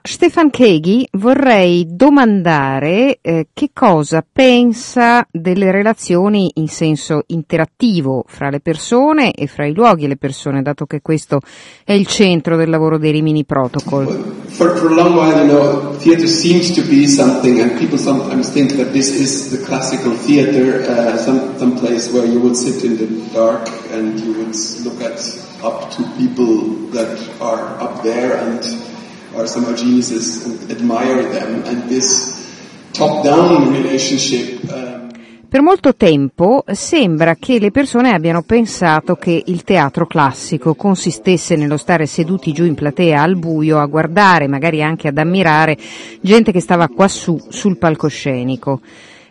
Stefan Kegi vorrei domandare che cosa pensa delle relazioni in senso interattivo fra le persone e fra i luoghi e le persone, dato che questo è il centro del lavoro dei Rimini Protocol. For a long while, theater seems to be something, and people sometimes think that this is the classical theater, some place where you would sit in the dark and you would look up to people that are up there and are somehow geniuses and admire them, and this top-down relationship. Per molto tempo sembra che le persone abbiano pensato che il teatro classico consistesse nello stare seduti giù in platea al buio a guardare, magari anche ad ammirare gente che stava quassù sul palcoscenico.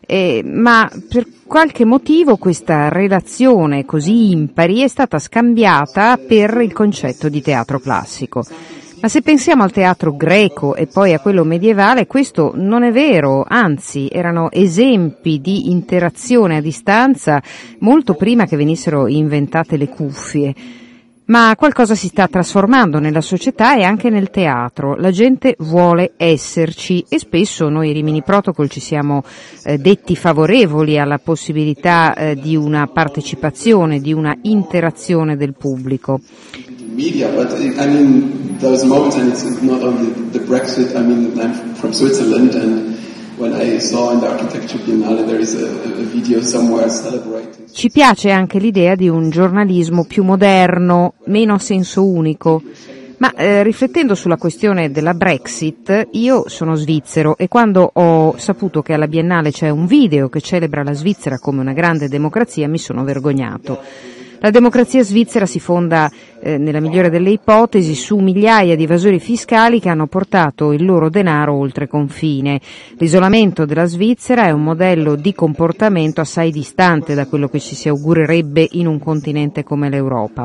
Ma per qualche motivo questa relazione così impari è stata scambiata per il concetto di teatro classico. Ma se pensiamo al teatro greco e poi a quello medievale, questo non è vero, anzi erano esempi di interazione a distanza molto prima che venissero inventate le cuffie. Ma qualcosa si sta trasformando nella società e anche nel teatro. La gente vuole esserci e spesso noi Rimini Protocol ci siamo detti favorevoli alla possibilità di una partecipazione, di una interazione del pubblico. Media, but I mean, those moments, and it's not only the Brexit. I mean, I'm from Switzerland, and when I saw in the Architecture Biennale there is a video somewhere celebrating. Ci piace anche l'idea di un giornalismo più moderno, meno a senso unico. Ma riflettendo sulla questione della Brexit, io sono svizzero e quando ho saputo che alla Biennale c'è un video che celebra la Svizzera come una grande democrazia mi sono vergognato. La democrazia svizzera si fonda, nella migliore delle ipotesi, su migliaia di evasori fiscali che hanno portato il loro denaro oltre confine. L'isolamento della Svizzera è un modello di comportamento assai distante da quello che ci si augurerebbe in un continente come l'Europa.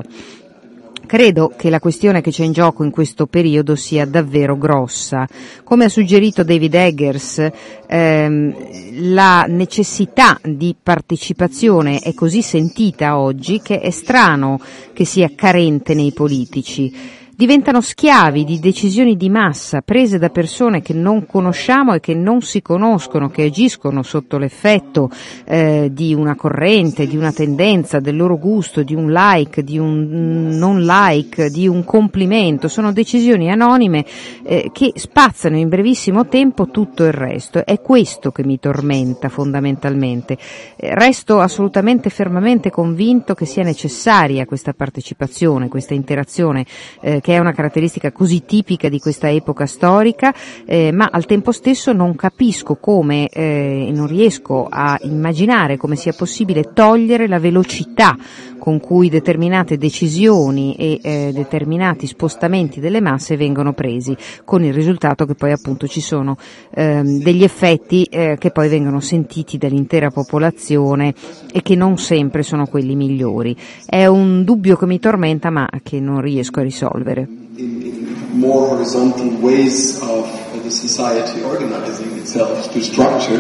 Credo che la questione che c'è in gioco in questo periodo sia davvero grossa. Come ha suggerito David Eggers, la necessità di partecipazione è così sentita oggi che è strano che sia carente nei politici. Diventano schiavi di decisioni di massa prese da persone che non conosciamo e che non si conoscono, che agiscono sotto l'effetto di una corrente, di una tendenza, del loro gusto, di un like, di un non like, di un complimento. Sono decisioni anonime che spazzano in brevissimo tempo tutto il resto. È questo che mi tormenta fondamentalmente. Resto assolutamente fermamente convinto che sia necessaria questa partecipazione, questa interazione che è una caratteristica così tipica di questa epoca storica, ma al tempo stesso non capisco come, non riesco a immaginare come sia possibile togliere la velocità con cui determinate decisioni e determinati spostamenti delle masse vengono presi, con il risultato che poi appunto ci sono degli effetti che poi vengono sentiti dall'intera popolazione e che non sempre sono quelli migliori. È un dubbio che mi tormenta ma che non riesco a risolvere. In more horizontal ways of the society organizing itself to structure,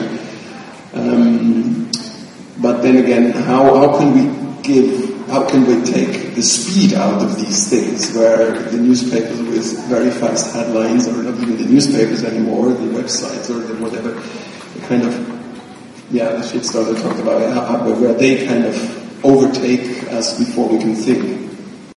but then again, how can we take the speed out of these things, where the newspapers with very fast headlines, or not even the newspapers anymore, the websites or the whatever, the kind of, the shitstorm I talked about, where they kind of overtake us before we can think.